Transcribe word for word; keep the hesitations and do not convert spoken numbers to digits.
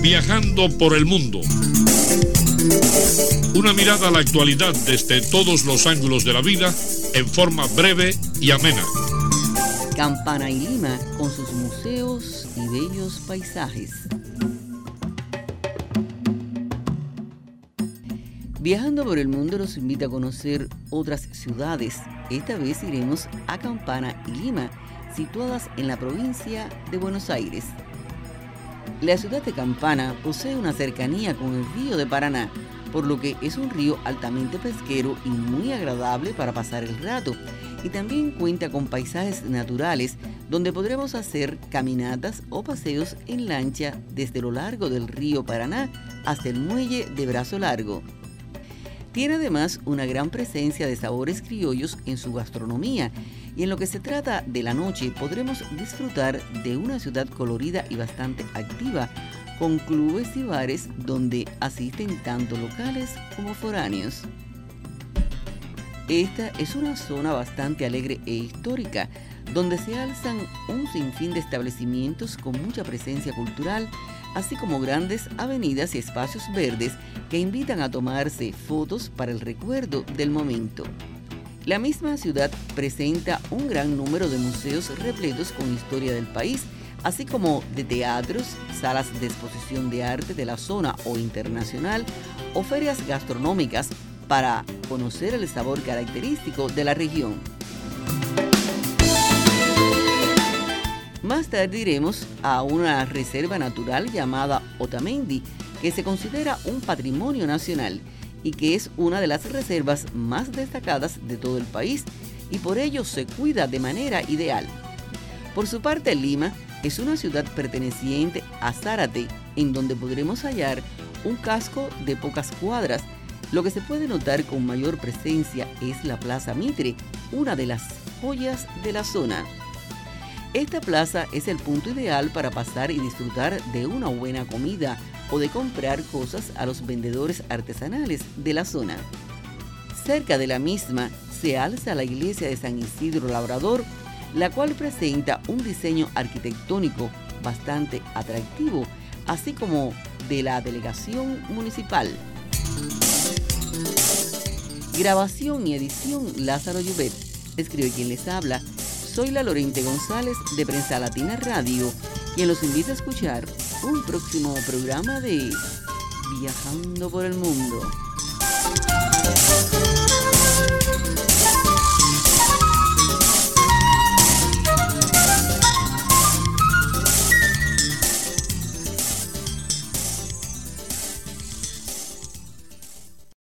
Viajando por el mundo. Una mirada a la actualidad desde todos los ángulos de la vida en forma breve y amena. Campana y Lima con sus museos y bellos paisajes. Viajando por el mundo nos invita a conocer otras ciudades. Esta vez iremos a Campana y Lima, situadas en la provincia de Buenos Aires. La ciudad de Campana posee una cercanía con el río de Paraná, por lo que es un río altamente pesquero y muy agradable para pasar el rato. Y también cuenta con paisajes naturales donde podremos hacer caminatas o paseos en lancha desde lo largo del río Paraná hasta el muelle de Brazo Largo. Tiene además una gran presencia de sabores criollos en su gastronomía, y en lo que se trata de la noche podremos disfrutar de una ciudad colorida y bastante activa, con clubes y bares donde asisten tanto locales como foráneos. Esta es una zona bastante alegre e histórica, donde se alzan un sinfín de establecimientos con mucha presencia cultural, así como grandes avenidas y espacios verdes que invitan a tomarse fotos para el recuerdo del momento. La misma ciudad presenta un gran número de museos repletos con historia del país, así como de teatros, salas de exposición de arte de la zona o internacional, o ferias gastronómicas para conocer el sabor característico de la región. Más tarde iremos a una reserva natural llamada Otamendi, que se considera un patrimonio nacional y que es una de las reservas más destacadas de todo el país, y por ello se cuida de manera ideal. Por su parte, Lima es una ciudad perteneciente a Zárate, en donde podremos hallar un casco de pocas cuadras. Lo que se puede notar con mayor presencia es la Plaza Mitre, una de las joyas de la zona. Esta plaza es el punto ideal para pasar y disfrutar de una buena comida o de comprar cosas a los vendedores artesanales de la zona. Cerca de la misma se alza la iglesia de San Isidro Labrador, la cual presenta un diseño arquitectónico bastante atractivo, así como de la delegación municipal. Grabación y edición Lázaro Llubet. Escribe quien les habla. Soy la Lorente González de Prensa Latina Radio, quien los invita a escuchar un próximo programa de Viajando por el Mundo.